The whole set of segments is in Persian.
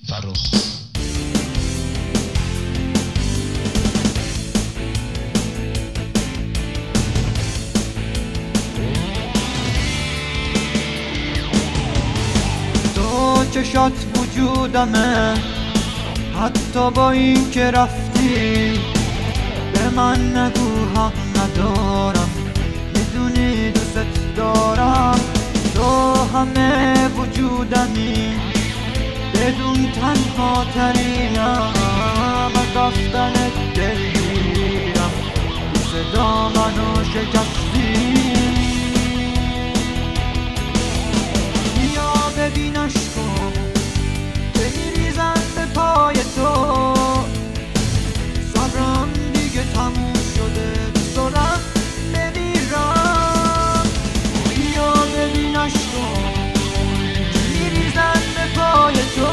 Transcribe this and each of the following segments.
فرخ. تو چشات وجودمه، حتی با این که رفتی. به من نگو حق ندارم، میدونی دوست دارم. تو همه وجودمی، بدون تنها ترینم. از رفتن دلگیرم، دوست دامنو شکستی. بیا ببینش کن که میریزن به پای تو. صبرم دیگه تموم شده، دوست دارم بمیرم. بیا ببینش کن که میریزن به پای تو.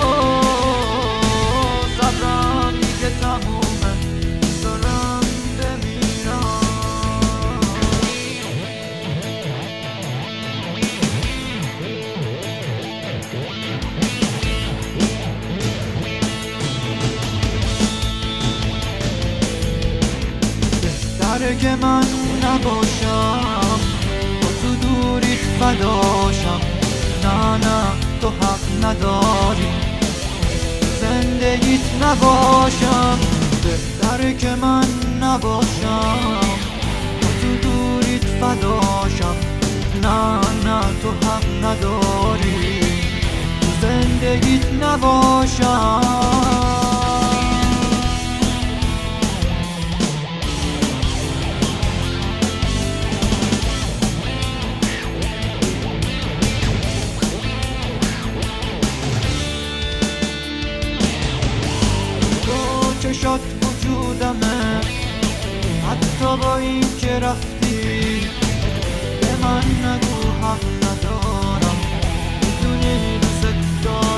صبرم دیگه تمومه، دوست دارم بمیرم. بهتره که من نباشم، با تو دوریت فداشم. نه نه تو حق نداری زندگیت نباشم. بهتره که من نباشم، با تو دوریت فداشم. نه نه تو حق نداری زندگیت نباشم. چشات وجودمه، حتی با این که رفتی. به من نگو حق ندارم، میدونی دوست دارم.